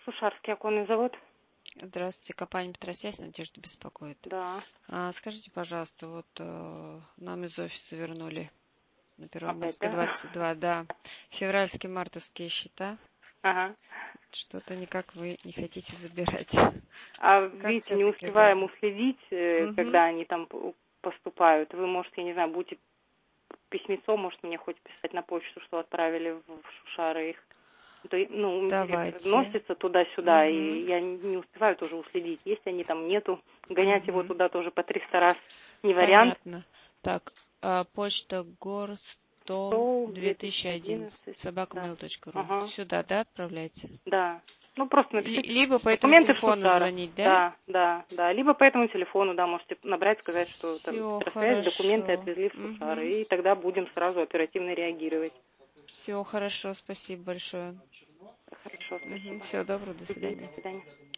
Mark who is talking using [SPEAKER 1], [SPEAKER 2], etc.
[SPEAKER 1] Сушарский оконный завод.
[SPEAKER 2] Здравствуйте, компания Петросвязь, Надежда беспокоит.
[SPEAKER 1] Да.
[SPEAKER 2] Скажите, пожалуйста, вот нам из офиса вернули на
[SPEAKER 1] Опять,
[SPEAKER 2] Первомайской
[SPEAKER 1] да?
[SPEAKER 2] 22, да, февральские, мартовские счета.
[SPEAKER 1] Ага.
[SPEAKER 2] Что-то никак вы не хотите забирать.
[SPEAKER 1] А
[SPEAKER 2] Как
[SPEAKER 1] видите, не
[SPEAKER 2] все-таки быть?
[SPEAKER 1] успеваем уследить,
[SPEAKER 2] Угу.
[SPEAKER 1] когда они там поступают. Вы, может, я не знаю, будете письмецо, может, мне хоть писать на почту, что отправили в Шушары их. Ну, директор
[SPEAKER 2] Давайте.
[SPEAKER 1] носится туда-сюда,
[SPEAKER 2] Угу.
[SPEAKER 1] и я не успеваю тоже уследить. Есть они там, нету. Гонять его
[SPEAKER 2] Угу.
[SPEAKER 1] туда тоже по 300 раз не вариант.
[SPEAKER 2] Понятно. Так, почта горстол
[SPEAKER 1] Стол
[SPEAKER 2] 2011
[SPEAKER 1] 2011. Да.
[SPEAKER 2] собакамейл.ру.
[SPEAKER 1] Ага.
[SPEAKER 2] Сюда, да, отправляйте?
[SPEAKER 1] Да. Ну, просто напишите
[SPEAKER 2] Либо по этому
[SPEAKER 1] документы в
[SPEAKER 2] телефону
[SPEAKER 1] Шушара.
[SPEAKER 2] звонить, да?
[SPEAKER 1] Да, да, да. Либо по этому телефону, да, можете набрать, сказать, что там
[SPEAKER 2] Все
[SPEAKER 1] Петросвязь, документы
[SPEAKER 2] хорошо.
[SPEAKER 1] отвезли в
[SPEAKER 2] Угу.
[SPEAKER 1] Шушары. И тогда будем сразу оперативно реагировать.
[SPEAKER 2] Все хорошо, спасибо большое.
[SPEAKER 1] Хорошо,
[SPEAKER 2] Угу.
[SPEAKER 1] спасибо.
[SPEAKER 2] Всего доброго, до
[SPEAKER 1] Мгм, до
[SPEAKER 2] свидания.
[SPEAKER 1] свидания.